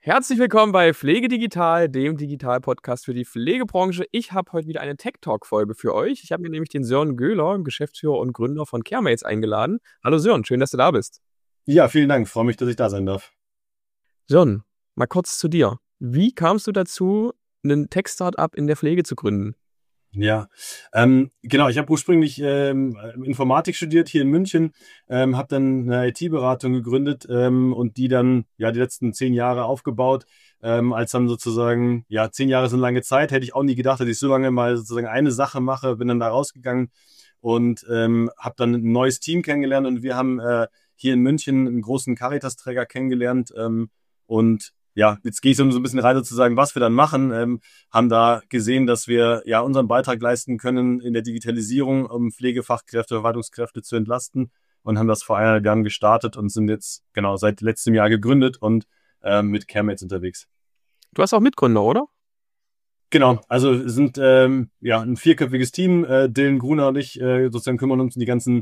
Herzlich willkommen bei Pflege Digital, dem Digital-Podcast für die Pflegebranche. Ich habe heute wieder eine Tech-Talk-Folge für euch. Ich habe mir nämlich den Sören Göhler, Geschäftsführer und Gründer von CareMates, eingeladen. Hallo Sören, schön, dass du da bist. Ja, vielen Dank. Freue mich, dass ich da sein darf. Sören, mal kurz zu dir. Wie kamst du dazu, einen Tech-Startup in der Pflege zu gründen? Ja, genau. Ich habe ursprünglich Informatik studiert hier in München, habe dann eine IT-Beratung gegründet und die dann die letzten 10 Jahre aufgebaut. Als dann sozusagen, 10 Jahre sind lange Zeit, hätte ich auch nie gedacht, dass ich so lange mal sozusagen eine Sache mache, bin dann da rausgegangen und habe dann ein neues Team kennengelernt und wir haben hier in München einen großen Caritas-Träger kennengelernt und jetzt gehe ich so ein bisschen rein sozusagen, was wir dann machen. Haben da gesehen, dass wir unseren Beitrag leisten können in der Digitalisierung, um Pflegefachkräfte, Verwaltungskräfte zu entlasten und haben das vor 1,5 Jahren gestartet und sind jetzt seit letztem Jahr gegründet und mit CareMates unterwegs. Du hast auch Mitgründer, oder? Genau, also wir sind ein 4-köpfiges Team. Dylan Gruner und ich sozusagen kümmern uns um die ganzen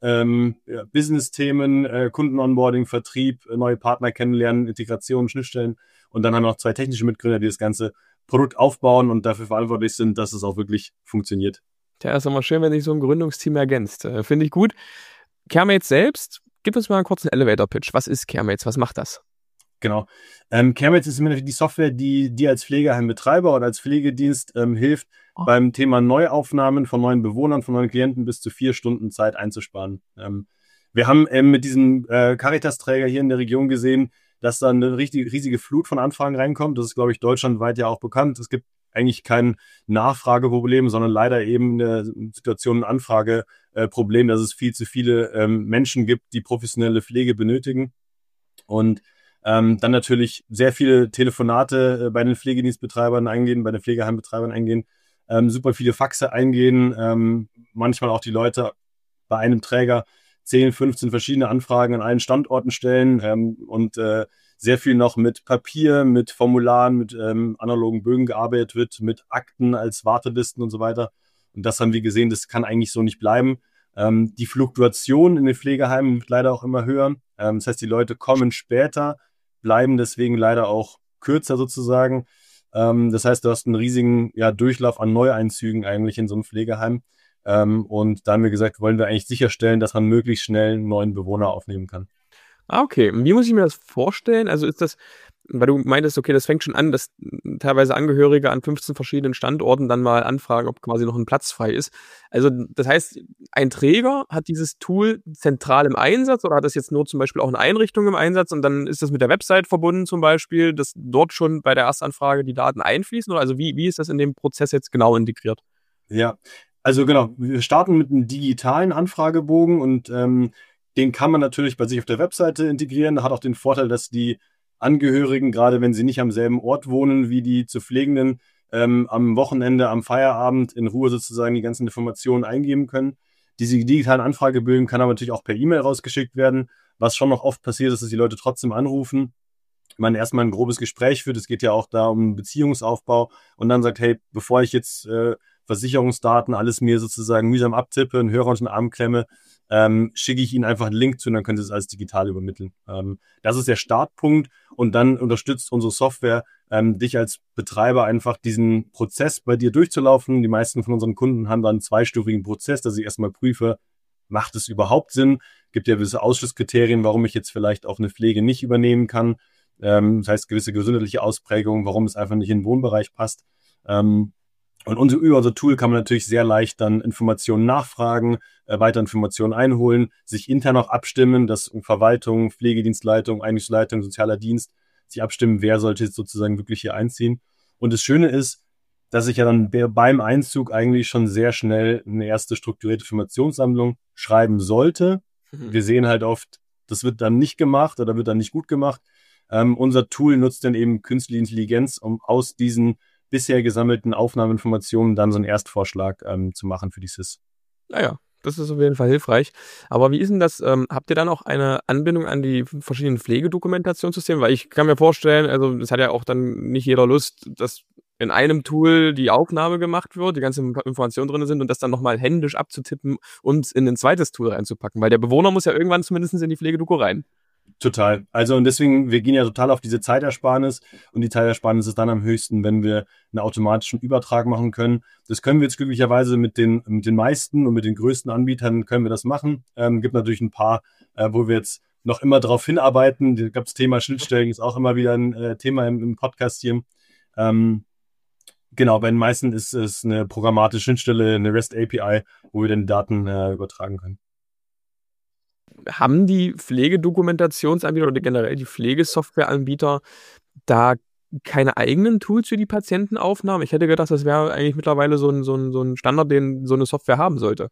Business-Themen, Kunden-Onboarding, Vertrieb, neue Partner kennenlernen, Integration, Schnittstellen. Und dann haben wir noch 2 technische Mitgründer, die das ganze Produkt aufbauen und dafür verantwortlich sind, dass es auch wirklich funktioniert. Tja, ist immer schön, wenn sich so ein Gründungsteam ergänzt. Finde ich gut. CareMates selbst, gib uns mal einen kurzen Elevator-Pitch. Was ist CareMates? Was macht das? Genau. CareMates ist immer die Software, die als Pflegeheimbetreiber oder als Pflegedienst hilft, beim Thema Neuaufnahmen von neuen Bewohnern, von neuen Klienten bis zu 4 Stunden Zeit einzusparen. Wir haben mit diesem Caritas-Träger hier in der Region gesehen, dass da eine riesige Flut von Anfragen reinkommt. Das ist, glaube ich, deutschlandweit ja auch bekannt. Es gibt eigentlich kein Nachfrageproblem, sondern leider eben eine Situation, ein Anfrageproblem, dass es viel zu viele Menschen gibt, die professionelle Pflege benötigen. Und dann natürlich sehr viele Telefonate bei den Pflegedienstbetreibern eingehen, bei den Pflegeheimbetreibern eingehen, super viele Faxe eingehen, manchmal auch die Leute bei einem Träger 10, 15 verschiedene Anfragen an allen Standorten stellen und sehr viel noch mit Papier, mit Formularen, mit analogen Bögen gearbeitet wird, mit Akten als Wartelisten und so weiter. Und das haben wir gesehen, das kann eigentlich so nicht bleiben. Die Fluktuation in den Pflegeheimen wird leider auch immer höher. Das heißt, die Leute kommen später, bleiben deswegen leider auch kürzer sozusagen. Das heißt, du hast einen riesigen Durchlauf an Neueinzügen eigentlich in so einem Pflegeheim. Und da haben wir gesagt, wollen wir eigentlich sicherstellen, dass man möglichst schnell einen neuen Bewohner aufnehmen kann. Okay. Wie muss ich mir das vorstellen? Also ist das, weil du meintest, okay, das fängt schon an, dass teilweise Angehörige an 15 verschiedenen Standorten dann mal anfragen, ob quasi noch ein Platz frei ist. Also das heißt, ein Träger hat dieses Tool zentral im Einsatz oder hat das jetzt nur zum Beispiel auch eine Einrichtung im Einsatz und dann ist das mit der Website verbunden zum Beispiel, dass dort schon bei der Erstanfrage die Daten einfließen? Oder also wie ist das in dem Prozess jetzt genau integriert? Ja, also genau, wir starten mit einem digitalen Anfragebogen und den kann man natürlich bei sich auf der Webseite integrieren. Das hat auch den Vorteil, dass die Angehörigen, gerade wenn sie nicht am selben Ort wohnen wie die zu Pflegenden, am Wochenende, am Feierabend in Ruhe sozusagen die ganzen Informationen eingeben können. Diese digitalen Anfragebögen kann aber natürlich auch per E-Mail rausgeschickt werden. Was schon noch oft passiert ist, dass die Leute trotzdem anrufen, man erstmal ein grobes Gespräch führt. Es geht ja auch da um Beziehungsaufbau und dann sagt, hey, bevor ich jetzt Versicherungsdaten, alles mir sozusagen mühsam abtippe, einen Hörer und einen Arm klemme, schicke ich Ihnen einfach einen Link zu und dann können Sie es alles digital übermitteln. Das ist der Startpunkt und dann unterstützt unsere Software dich als Betreiber einfach diesen Prozess bei dir durchzulaufen. Die meisten von unseren Kunden haben dann einen 2-stufigen Prozess, dass ich erstmal prüfe, macht es überhaupt Sinn? Gibt ja gewisse Ausschlusskriterien, warum ich jetzt vielleicht auch eine Pflege nicht übernehmen kann. Das heißt, gewisse gesundheitliche Ausprägungen, warum es einfach nicht in den Wohnbereich passt. Und über unser Tool kann man natürlich sehr leicht dann Informationen nachfragen, weitere Informationen einholen, sich intern auch abstimmen, dass Verwaltung, Pflegedienstleitung, Einrichtungsleitung, sozialer Dienst sich abstimmen, wer sollte jetzt sozusagen wirklich hier einziehen. Und das Schöne ist, dass ich ja dann beim Einzug eigentlich schon sehr schnell eine erste strukturierte Informationssammlung schreiben sollte. Wir sehen halt oft, das wird dann nicht gemacht oder wird dann nicht gut gemacht. Unser Tool nutzt dann eben künstliche Intelligenz, um aus diesen bisher gesammelten Aufnahmeinformationen dann so einen Erstvorschlag zu machen für die SIS. Naja, das ist auf jeden Fall hilfreich. Aber wie ist denn das? Habt ihr dann auch eine Anbindung an die verschiedenen Pflegedokumentationssysteme? Weil ich kann mir vorstellen, also es hat ja auch dann nicht jeder Lust, dass in einem Tool die Aufnahme gemacht wird, die ganzen Informationen drin sind und das dann nochmal händisch abzutippen und in ein zweites Tool reinzupacken. Weil der Bewohner muss ja irgendwann zumindest in die Pflegedoku rein. Total. Also und deswegen, wir gehen ja total auf diese Zeitersparnis und die Zeitersparnis ist dann am höchsten, wenn wir einen automatischen Übertrag machen können. Das können wir jetzt glücklicherweise mit den meisten und mit den größten Anbietern können wir das machen. Gibt natürlich ein paar, wo wir jetzt noch immer darauf hinarbeiten. Da gab es Thema Schnittstellen, ist auch immer wieder ein Thema im Podcast hier. Ähm, genau, bei den meisten ist es eine programmatische Schnittstelle, eine REST API, wo wir dann die Daten übertragen können. Haben die Pflegedokumentationsanbieter oder generell die Pflegesoftwareanbieter da keine eigenen Tools für die Patientenaufnahme? Ich hätte gedacht, das wäre eigentlich mittlerweile so ein Standard, den so eine Software haben sollte.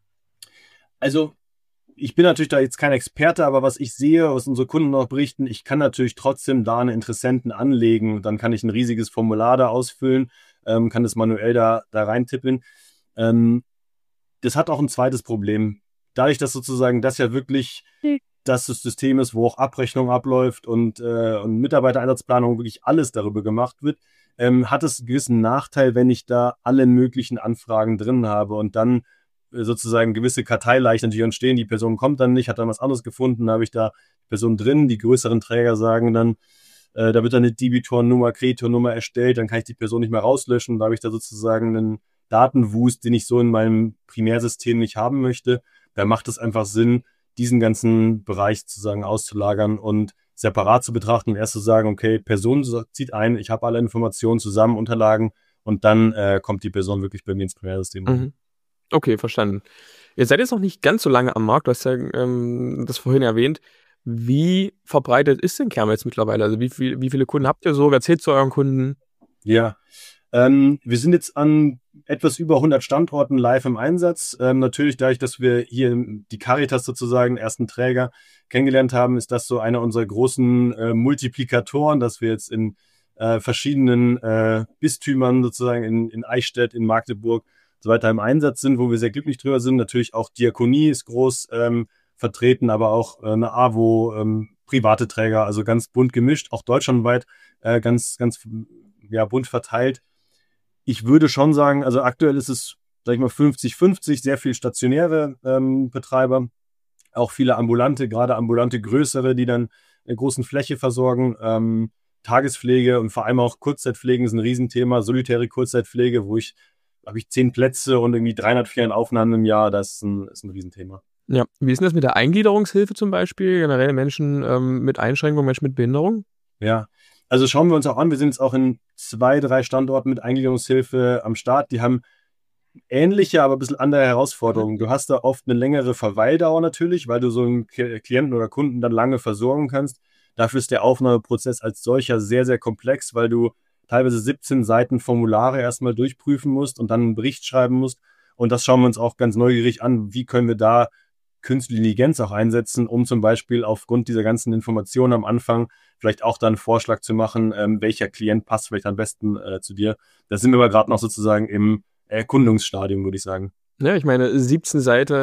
Also ich bin natürlich da jetzt kein Experte, aber was ich sehe, was unsere Kunden noch berichten, ich kann natürlich trotzdem da einen Interessenten anlegen. Dann kann ich ein riesiges Formular da ausfüllen, kann das manuell da reintippen. Ähm, Das hat auch ein zweites Problem. Dadurch, dass sozusagen das ja wirklich das System ist, wo auch Abrechnung abläuft und Mitarbeitereinsatzplanung, wirklich alles darüber gemacht wird, hat es einen gewissen Nachteil, wenn ich da alle möglichen Anfragen drin habe und dann sozusagen gewisse Karteileichen natürlich entstehen. Die Person kommt dann nicht, hat dann was anderes gefunden, da habe ich da die Person drin. Die größeren Träger sagen dann, da wird dann eine Debitornummer, Kreditornummer erstellt, dann kann ich die Person nicht mehr rauslöschen. Da habe ich da sozusagen einen Datenwust, den ich so in meinem Primärsystem nicht haben möchte. Da macht es einfach Sinn, diesen ganzen Bereich sozusagen auszulagern und separat zu betrachten und erst zu sagen, okay, Person zieht ein, ich habe alle Informationen zusammen, Unterlagen und dann kommt die Person wirklich bei mir ins Primärsystem. Mhm. Okay, verstanden. Ihr seid jetzt noch nicht ganz so lange am Markt, du hast ja das vorhin erwähnt. Wie verbreitet ist denn Kerme jetzt mittlerweile? Also wie viele Kunden habt ihr so? Wer zählt zu euren Kunden? Ja, wir sind jetzt an etwas über 100 Standorten live im Einsatz. Natürlich dadurch, dass wir hier die Caritas sozusagen, ersten Träger, kennengelernt haben, ist das so einer unserer großen Multiplikatoren, dass wir jetzt in verschiedenen Bistümern sozusagen in Eichstätt, in Magdeburg und so weiter im Einsatz sind, wo wir sehr glücklich drüber sind. Natürlich auch Diakonie ist groß vertreten, aber auch eine AWO, private Träger, also ganz bunt gemischt, auch deutschlandweit ganz ja, bunt verteilt. Ich würde schon sagen, also aktuell ist es, sag ich mal, 50-50, sehr viel stationäre Betreiber, auch viele ambulante, gerade ambulante größere, die dann eine großen Fläche versorgen. Tagespflege und vor allem auch Kurzzeitpflegen ist ein Riesenthema. Solitäre Kurzzeitpflege, habe ich 10 Plätze und irgendwie 300, 400 Aufnahmen im Jahr, das ist ein Riesenthema. Ja, wie ist denn das mit der Eingliederungshilfe zum Beispiel? Generell Menschen mit Einschränkungen, Menschen mit Behinderung? Ja, also schauen wir uns auch an. Wir sind jetzt auch in 2, 3 Standorten mit Eingliederungshilfe am Start. Die haben ähnliche, aber ein bisschen andere Herausforderungen. Du hast da oft eine längere Verweildauer natürlich, weil du so einen Klienten oder Kunden dann lange versorgen kannst. Dafür ist der Aufnahmeprozess als solcher sehr, sehr komplex, weil du teilweise 17 Seiten Formulare erstmal durchprüfen musst und dann einen Bericht schreiben musst. Und das schauen wir uns auch ganz neugierig an. Wie können wir da künstliche Intelligenz auch einsetzen, um zum Beispiel aufgrund dieser ganzen Informationen am Anfang vielleicht auch dann einen Vorschlag zu machen, welcher Klient passt vielleicht am besten zu dir. Da sind wir aber gerade noch sozusagen im Erkundungsstadium, würde ich sagen. Ja, ich meine, 17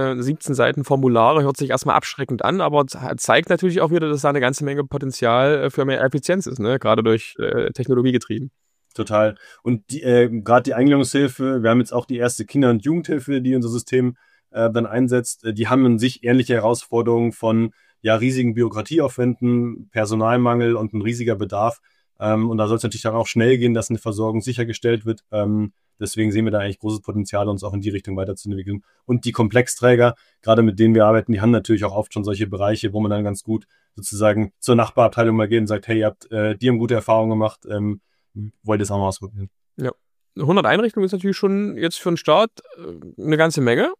Seiten Formulare hört sich erstmal abschreckend an, aber zeigt natürlich auch wieder, dass da eine ganze Menge Potenzial für mehr Effizienz ist, ne? Gerade durch Technologie getrieben. Total. Und gerade die Eingliederungshilfe, wir haben jetzt auch die erste Kinder- und Jugendhilfe, die unser System dann einsetzt, die haben in sich ähnliche Herausforderungen von ja, riesigen Bürokratieaufwänden, Personalmangel und ein riesiger Bedarf. Und da soll es natürlich dann auch schnell gehen, dass eine Versorgung sichergestellt wird. Deswegen sehen wir da eigentlich großes Potenzial, uns auch in die Richtung weiterzuentwickeln. Und die Komplexträger, gerade mit denen wir arbeiten, die haben natürlich auch oft schon solche Bereiche, wo man dann ganz gut sozusagen zur Nachbarabteilung mal geht und sagt, hey, die haben gute Erfahrungen gemacht, wollt ihr es auch mal ausprobieren. Ja. 100 Einrichtungen ist natürlich schon jetzt für den Start eine ganze Menge.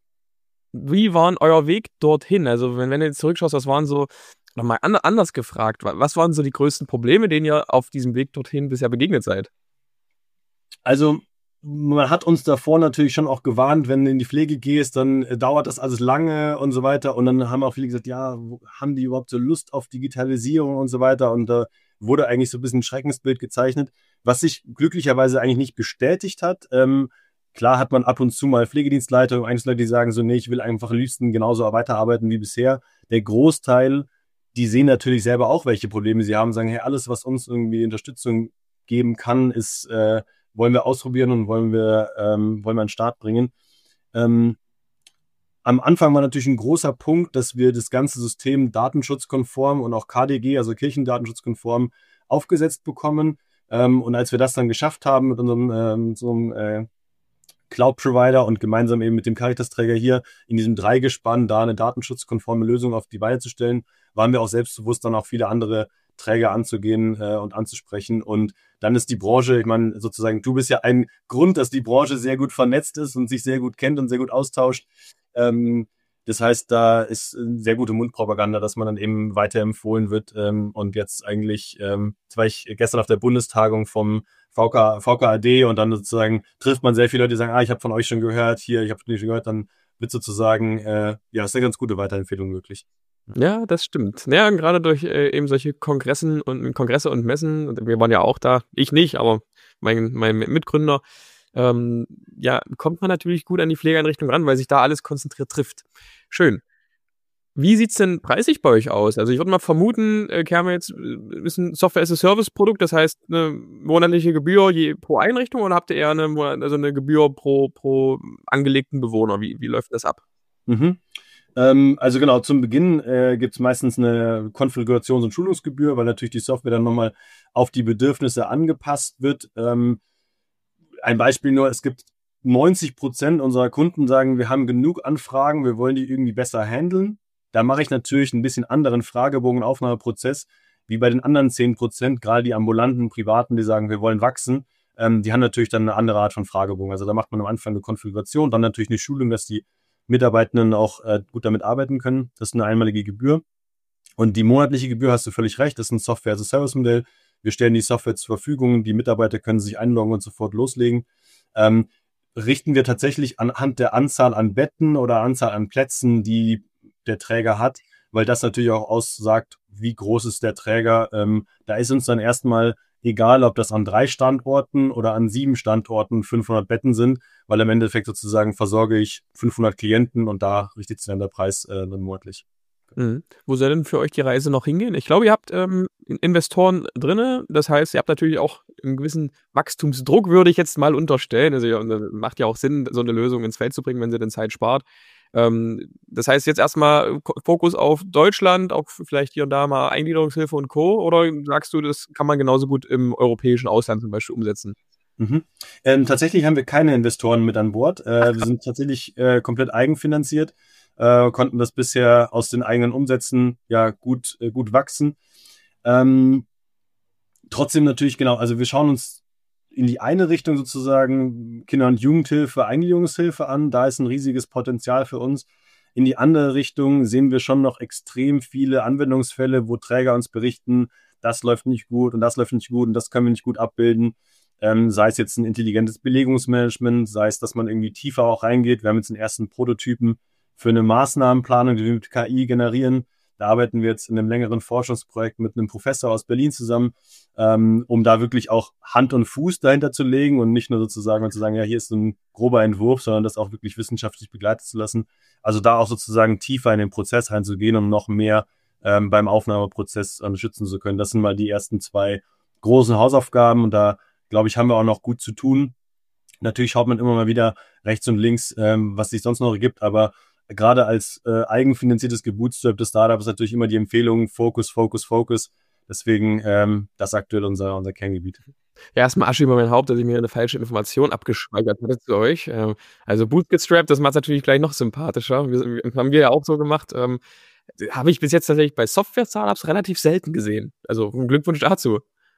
Wie war euer Weg dorthin? Also wenn du jetzt zurückschaust, was waren so, nochmal anders gefragt, was waren so die größten Probleme, denen ihr auf diesem Weg dorthin bisher begegnet seid? Also man hat uns davor natürlich schon auch gewarnt, wenn du in die Pflege gehst, dann dauert das alles lange und so weiter. Und dann haben auch viele gesagt, ja, haben die überhaupt so Lust auf Digitalisierung und so weiter? Und da wurde eigentlich so ein bisschen ein Schreckensbild gezeichnet, was sich glücklicherweise eigentlich nicht bestätigt hat. Klar hat man ab und zu mal Pflegedienstleiter, Einzelleute, die sagen so, nee, ich will einfach am liebsten genauso weiterarbeiten wie bisher. Der Großteil, die sehen natürlich selber auch, welche Probleme sie haben, sagen, hey, alles, was uns irgendwie Unterstützung geben kann, ist wollen wir ausprobieren und wollen wir an den Start bringen. Am Anfang war natürlich ein großer Punkt, dass wir das ganze System datenschutzkonform und auch KDG, also kirchendatenschutzkonform, aufgesetzt bekommen. Und als wir das dann geschafft haben mit unserem Cloud-Provider und gemeinsam eben mit dem Caritas-Träger hier in diesem Dreigespann da eine datenschutzkonforme Lösung auf die Beine zu stellen, waren wir auch selbstbewusst, dann auch viele andere Träger anzugehen und anzusprechen. Und dann ist die Branche, ich meine, sozusagen, du bist ja ein Grund, dass die Branche sehr gut vernetzt ist und sich sehr gut kennt und sehr gut austauscht. Das heißt, da ist sehr gute Mundpropaganda, dass man dann eben weiterempfohlen wird. Und jetzt eigentlich, jetzt war ich gestern auf der Bundestagung vom VKAD und dann sozusagen trifft man sehr viele Leute, die sagen, ich habe von euch schon gehört, hier, ich habe schon gehört, dann wird sozusagen, ist eine ganz gute Weiterempfehlung möglich. Ja, das stimmt. Ja, gerade durch eben solche Kongresse und Messen, wir waren ja auch da, ich nicht, aber mein Mitgründer, kommt man natürlich gut an die Pflegeeinrichtung ran, weil sich da alles konzentriert trifft. Schön. Wie sieht's denn preislich bei euch aus? Also ich würde mal vermuten, Kermit ist ein Software-as-a-Service-Produkt, das heißt eine monatliche Gebühr pro Einrichtung oder habt ihr eher eine Gebühr pro angelegten Bewohner? Wie läuft das ab? Also genau, zum Beginn gibt es meistens eine Konfigurations- und Schulungsgebühr, weil natürlich die Software dann nochmal auf die Bedürfnisse angepasst wird. Ein Beispiel nur, es gibt 90% unserer Kunden sagen, wir haben genug Anfragen, wir wollen die irgendwie besser handeln. Da mache ich natürlich ein bisschen anderen Fragebogenaufnahmeprozess, wie bei den anderen 10%, gerade die ambulanten Privaten, die sagen, wir wollen wachsen. Die haben natürlich dann eine andere Art von Fragebogen. Also da macht man am Anfang eine Konfiguration, dann natürlich eine Schulung, dass die Mitarbeitenden auch gut damit arbeiten können. Das ist eine einmalige Gebühr. Und die monatliche Gebühr, hast du völlig recht, das ist ein Software-as-a-Service-Modell. Wir stellen die Software zur Verfügung, die Mitarbeiter können sich einloggen und sofort loslegen. Richten wir tatsächlich anhand der Anzahl an Betten oder Anzahl an Plätzen, die der Träger hat, weil das natürlich auch aussagt, wie groß ist der Träger. Da ist uns dann erstmal egal, ob das an 3 Standorten oder an 7 Standorten 500 Betten sind, weil im Endeffekt sozusagen versorge ich 500 Klienten und da richtet sich dann der Preis dann monatlich. Mhm. Wo soll denn für euch die Reise noch hingehen? Ich glaube, ihr habt Investoren drinne. Das heißt, ihr habt natürlich auch einen gewissen Wachstumsdruck, würde ich jetzt mal unterstellen. Also macht ja auch Sinn, so eine Lösung ins Feld zu bringen, wenn sie denn Zeit spart. Das heißt, jetzt erstmal Fokus auf Deutschland, auch vielleicht hier und da mal Eingliederungshilfe und Co. Oder sagst du, das kann man genauso gut im europäischen Ausland zum Beispiel umsetzen? Tatsächlich haben wir keine Investoren mit an Bord. Wir sind tatsächlich komplett eigenfinanziert. Konnten das bisher aus den eigenen Umsätzen gut wachsen. Trotzdem natürlich, genau, also wir schauen uns in die eine Richtung sozusagen Kinder- und Jugendhilfe, Eingliederungshilfe an. Da ist ein riesiges Potenzial für uns. In die andere Richtung sehen wir schon noch extrem viele Anwendungsfälle, wo Träger uns berichten, das läuft nicht gut und das läuft nicht gut und das können wir nicht gut abbilden. Sei es jetzt ein intelligentes Belegungsmanagement, sei es, dass man irgendwie tiefer auch reingeht. Wir haben jetzt den ersten Prototypen für eine Maßnahmenplanung, die wir mit KI generieren. Da arbeiten wir jetzt in einem längeren Forschungsprojekt mit einem Professor aus Berlin zusammen, um da wirklich auch Hand und Fuß dahinter zu legen und nicht nur sozusagen zu sagen, ja, hier ist so ein grober Entwurf, sondern das auch wirklich wissenschaftlich begleitet zu lassen. Also da auch sozusagen tiefer in den Prozess reinzugehen, um noch mehr beim Aufnahmeprozess unterstützen zu können. Das sind mal die ersten 2 großen Hausaufgaben und da, glaube ich, haben wir auch noch gut zu tun. Natürlich schaut man immer mal wieder rechts und links, was sich sonst noch gibt, aber gerade als eigenfinanziertes, gebootstrapptes Startup ist natürlich immer die Empfehlung Focus, Focus, Focus. Deswegen das ist aktuell unser Kerngebiet. Ja, erstmal Asche über mein Haupt, dass ich mir eine falsche Information abgespeichert hatte zu euch. Also bootstrapped, das macht es natürlich gleich noch sympathischer. Haben wir ja auch so gemacht. Habe ich bis jetzt tatsächlich bei Software-Startups relativ selten gesehen. Also Glückwunsch dazu.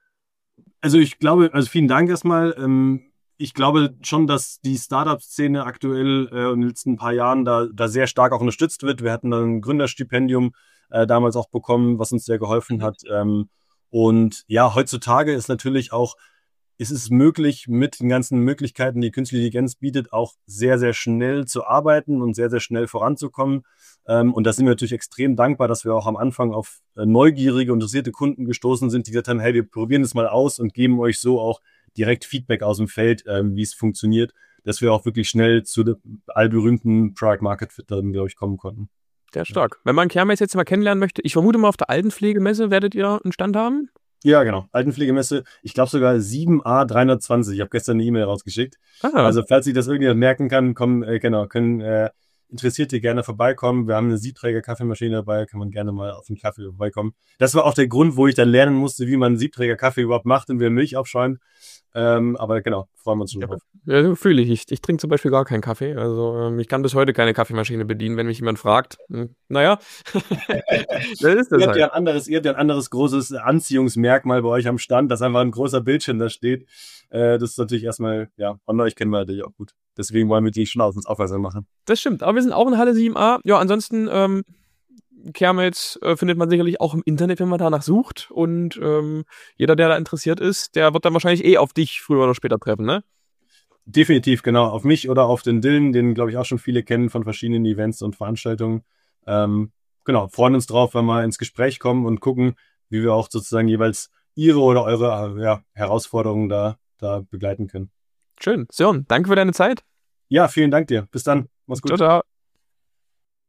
Also ich glaube, vielen Dank erstmal. Ich glaube schon, dass die Startup-Szene aktuell in den letzten paar Jahren da sehr stark auch unterstützt wird. Wir hatten dann ein Gründerstipendium damals auch bekommen, was uns sehr geholfen hat. Und ja, heutzutage ist natürlich auch, ist es möglich, mit den ganzen Möglichkeiten, die künstliche Intelligenz bietet, auch sehr, sehr schnell zu arbeiten und sehr, sehr schnell voranzukommen. Und da sind wir natürlich extrem dankbar, dass wir auch am Anfang auf neugierige, interessierte Kunden gestoßen sind, die gesagt haben, hey, wir probieren das mal aus und geben euch so auch direkt Feedback aus dem Feld, wie es funktioniert, dass wir auch wirklich schnell zu dem allberühmten Product Market Fit dann, glaube ich, kommen konnten. Sehr stark. Wenn man Kermit jetzt mal kennenlernen möchte, ich vermute mal, auf der Altenpflegemesse werdet ihr einen Stand haben? Ja, genau. Altenpflegemesse, ich glaube sogar 7A320. Ich habe gestern eine E-Mail rausgeschickt. Also falls sich das irgendjemand merken kann, können Interessierte, gerne vorbeikommen. Wir haben eine Siebträger-Kaffeemaschine dabei, kann man gerne mal auf den Kaffee vorbeikommen. Das war auch der Grund, wo ich dann lernen musste, wie man einen Siebträger-Kaffee überhaupt macht und wie man Milch aufschäumt. Aber genau, freuen wir uns schon drauf. Ja, fühle ich. Ich trinke zum Beispiel gar keinen Kaffee. Also ich kann bis heute keine Kaffeemaschine bedienen, wenn mich jemand fragt. Naja, dann ist das Ihr halt. habt ja ein anderes großes Anziehungsmerkmal bei euch am Stand, dass einfach ein großer Bildschirm da steht. Das ist natürlich erstmal, ja, von euch kennen wir natürlich auch gut. Deswegen wollen wir die schon auf uns aufmerksam machen. Das stimmt. Aber wir sind auch in Halle 7a. Ja, ansonsten Kermit findet man sicherlich auch im Internet, wenn man danach sucht. Und jeder, der da interessiert ist, der wird dann wahrscheinlich auf dich früher oder später treffen, ne? Definitiv, genau. Auf mich oder auf den Dylan, den, glaube ich, auch schon viele kennen von verschiedenen Events und Veranstaltungen. Genau, freuen uns drauf, wenn wir ins Gespräch kommen und gucken, wie wir auch sozusagen jeweils Ihre oder eure Herausforderungen da begleiten können. Schön. Sören, danke für deine Zeit. Ja, vielen Dank dir. Bis dann. Mach's gut. Ciao, ciao.